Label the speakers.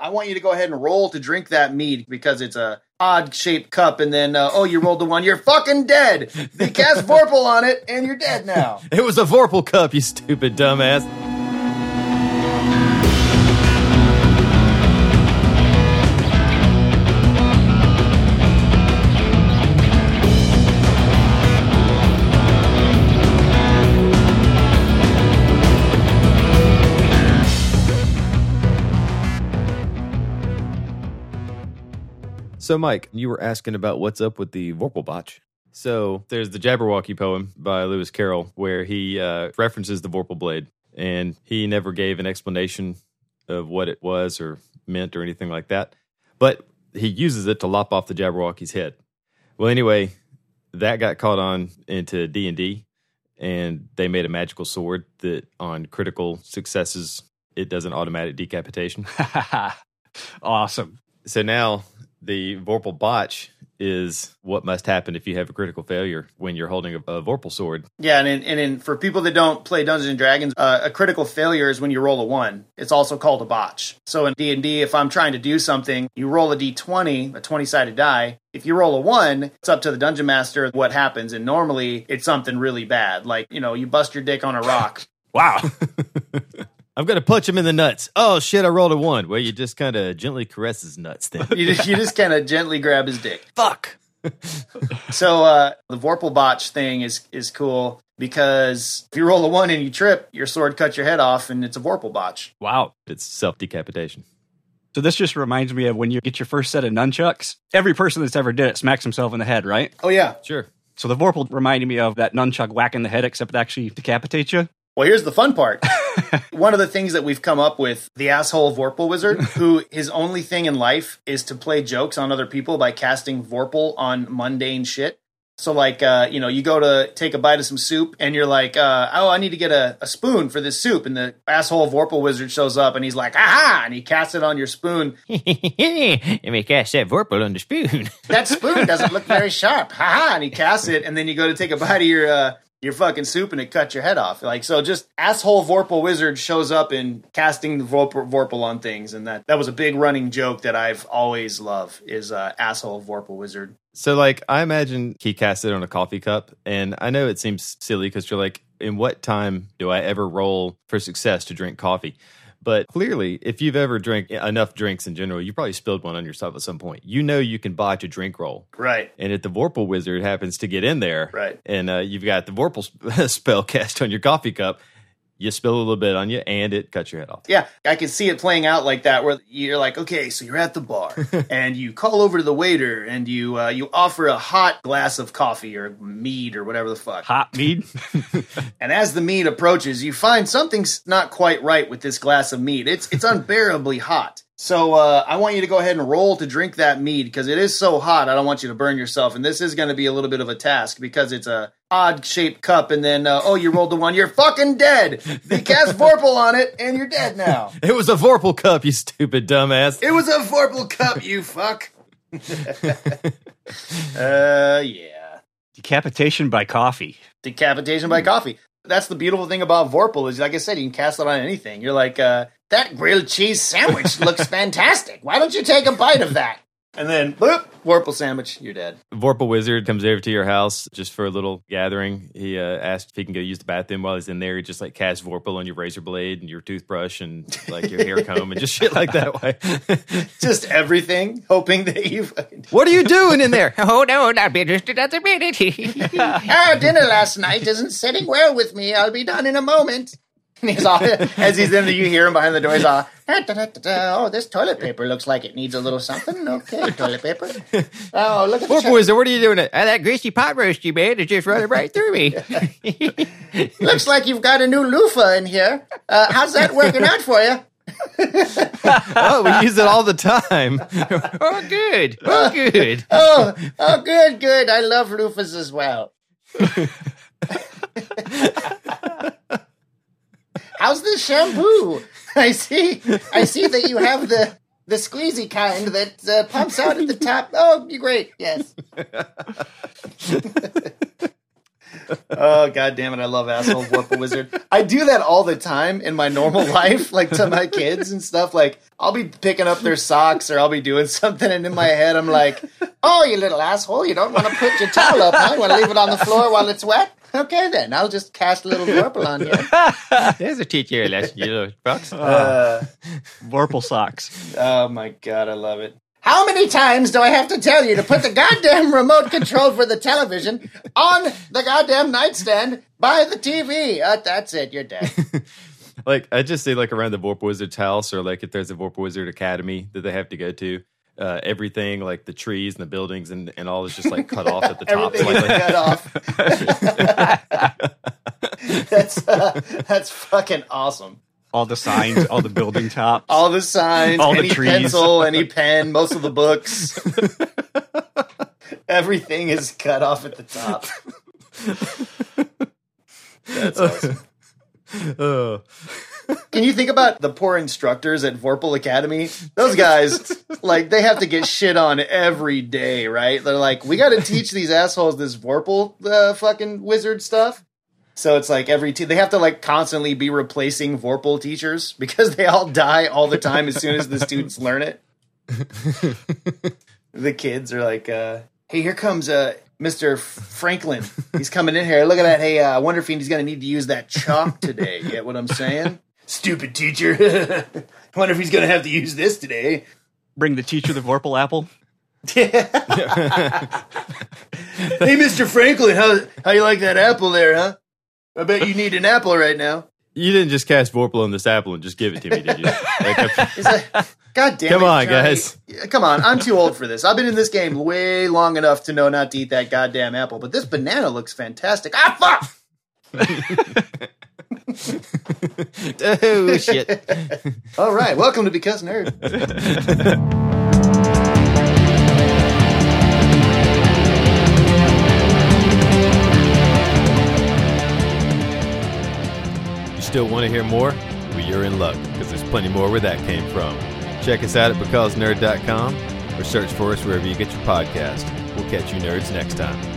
Speaker 1: I want you to go ahead and roll to drink that mead because it's a odd-shaped cup, and then, you rolled the 1. You're fucking dead! They cast Vorpal on it, and you're dead now.
Speaker 2: It was a Vorpal cup, you stupid dumbass. So, Mike, you were asking about what's up with the Vorpal botch. So, there's the Jabberwocky poem by Lewis Carroll where he references the Vorpal blade, and he never gave an explanation of what it was or meant or anything like that. But he uses it to lop off the Jabberwocky's head. Well, anyway, that got caught on into D&D, and they made a magical sword that on critical successes, it does an automatic decapitation.
Speaker 3: Awesome.
Speaker 2: So now the Vorpal botch is what must happen if you have a critical failure when you're holding a Vorpal sword.
Speaker 1: Yeah, and for people that don't play Dungeons and Dragons, a critical failure is when you roll a 1. It's also called a botch. So in D&D, if I'm trying to do something, you roll a d20, a 20-sided die. If you roll a 1, it's up to the Dungeon Master what happens, and normally it's something really bad. Like, you bust your dick on a rock.
Speaker 3: Wow.
Speaker 2: I'm going to punch him in the nuts. Oh, shit, I rolled a 1. Well, you just kind of gently caress his nuts then.
Speaker 1: You just kind of gently grab his dick.
Speaker 2: Fuck.
Speaker 1: So the Vorpal botch thing is cool because if you roll a 1 and you trip, your sword cuts your head off and it's a Vorpal botch.
Speaker 3: Wow.
Speaker 2: It's self-decapitation.
Speaker 3: So this just reminds me of when you get your first set of nunchucks. Every person that's ever did it smacks himself in the head, right?
Speaker 1: Oh, yeah.
Speaker 2: Sure.
Speaker 3: So the Vorpal reminded me of that nunchuck whack in the head, except it actually decapitates you.
Speaker 1: Well, here's the fun part. One of the things that we've come up with, the asshole Vorpal wizard, who his only thing in life is to play jokes on other people by casting Vorpal on mundane shit. So like, you go to take a bite of some soup and you're like, I need to get a spoon for this soup. And the asshole Vorpal wizard shows up and he's like, aha! And he casts it on your spoon.
Speaker 2: Let me cast that Vorpal on the spoon.
Speaker 1: That spoon doesn't look very sharp. Ha! And he casts it, and then you go to take a bite of your fucking soup and it cuts your head off. Like, so just asshole Vorpal wizard shows up and casting the Vorpal on things. And that was a big running joke that I've always loved is asshole Vorpal wizard.
Speaker 2: So like, I imagine he cast it on a coffee cup. And I know it seems silly because you're like, in what time do I ever roll for success to drink coffee? But clearly, if you've ever drank enough drinks in general, you probably spilled one on yourself at some point. You know you can botch a drink roll.
Speaker 1: Right.
Speaker 2: And if the Vorpal wizard happens to get in there,
Speaker 1: right,
Speaker 2: and you've got the Vorpal spell cast on your coffee cup, you spill a little bit on you, and it cuts your head off.
Speaker 1: Yeah, I can see it playing out like that, where you're like, okay, so you're at the bar, and you call over to the waiter, and you offer a hot glass of coffee or mead or whatever the fuck.
Speaker 3: Hot mead?
Speaker 1: And as the mead approaches, you find something's not quite right with this glass of mead. It's unbearably hot. So I want you to go ahead and roll to drink that mead, because it is so hot, I don't want you to burn yourself. And this is going to be a little bit of a task, because it's a odd-shaped cup, and then, you rolled the 1. You're fucking dead! They cast Vorpal on it, and you're dead now.
Speaker 2: It was a Vorpal cup, you stupid dumbass.
Speaker 1: It was a Vorpal cup, you fuck. Yeah.
Speaker 3: Decapitation by coffee.
Speaker 1: Decapitation by coffee. That's the beautiful thing about Vorpal is, like I said, you can cast it on anything. You're like, that grilled cheese sandwich looks fantastic. Why don't you take a bite of that? And then, boop, Vorpal sandwich, you're dead.
Speaker 2: Vorpal wizard comes over to your house just for a little gathering. He asks if he can go use the bathroom while he's in there. He just like casts Vorpal on your razor blade and your toothbrush and like your hair comb and just shit like that way.
Speaker 1: Just everything, hoping that you
Speaker 2: What are you doing in there?
Speaker 4: Oh, no, not be just another minute.
Speaker 1: Our dinner last night isn't sitting well with me. I'll be done in a moment. And he's all, as he's in there, you hear him behind the door. He's all, oh, this toilet paper looks like it needs a little something. Okay, toilet paper. Oh, look at
Speaker 2: Vorpal wizard, what are you doing?
Speaker 4: That greasy pot roast you made is just running right through me.
Speaker 1: Looks like you've got a new loofah in here. How's that working out for you?
Speaker 2: Oh, we use it all the time.
Speaker 4: Oh, good. Oh, good.
Speaker 1: Oh, good. I love loofahs as well. How's the shampoo? I see that you have the squeezy kind that pumps out at the top. Oh, you're great. Yes. Oh, God damn it. I love asshole Vorpal Wizard. I do that all the time in my normal life, like to my kids and stuff. Like, I'll be picking up their socks or I'll be doing something, and in my head, I'm like, oh, you little asshole, you don't want to put your towel up, huh? You want to leave it on the floor while it's wet? Okay, then. I'll just cast a little Vorpal on you.
Speaker 2: There's a teacher lesson, you little fucks.
Speaker 3: Vorpal socks.
Speaker 1: Oh, my God. I love it. How many times do I have to tell you to put the goddamn remote control for the television on the goddamn nightstand by the TV? That's it. You're dead.
Speaker 2: Like, I just say, like, around the Vorpal Wizard's house, or like if there's a Vorpal Wizard Academy that they have to go to, everything, like the trees and the buildings and all is just like cut off at the top.
Speaker 1: Everything is cut off. That's fucking awesome.
Speaker 3: All the signs, all the building tops.
Speaker 1: All the signs,
Speaker 3: all
Speaker 1: any
Speaker 3: the trees.
Speaker 1: pencil, any pen, most of the books. Everything is cut off at the top. That's awesome. Can you think about the poor instructors at Vorpal Academy? Those guys, like, they have to get shit on every day, right? They're like, we got to teach these assholes this Vorpal fucking wizard stuff. So it's like they have to like constantly be replacing Vorpal teachers because they all die all the time as soon as the students learn it. The kids are like, hey, here comes Mr. Franklin. He's coming in here. Look at that. Hey, I wonder if he's going to need to use that chalk today. Get what I'm saying? Stupid teacher. I wonder if he's going to have to use this today.
Speaker 3: Bring the teacher the Vorpal apple.
Speaker 1: Hey, Mr. Franklin, how you like that apple there, huh? I bet you need an apple right now.
Speaker 2: You didn't just cast Vorpal on this apple and just give it to me, did you? Like,
Speaker 1: God damn it.
Speaker 2: Come on,
Speaker 1: Johnny.
Speaker 2: guys.
Speaker 1: Come on, I'm too old for this. I've been in this game way long enough to know not to eat that goddamn apple, but this banana looks fantastic. Ah, fuck!
Speaker 2: Oh, shit.
Speaker 1: All right, welcome to Because Nerd.
Speaker 2: Still want to hear more? Well, you're in luck, because there's plenty more where that came from. Check us out at becausenerd.com or search for us wherever you get your podcast. We'll catch you nerds next time.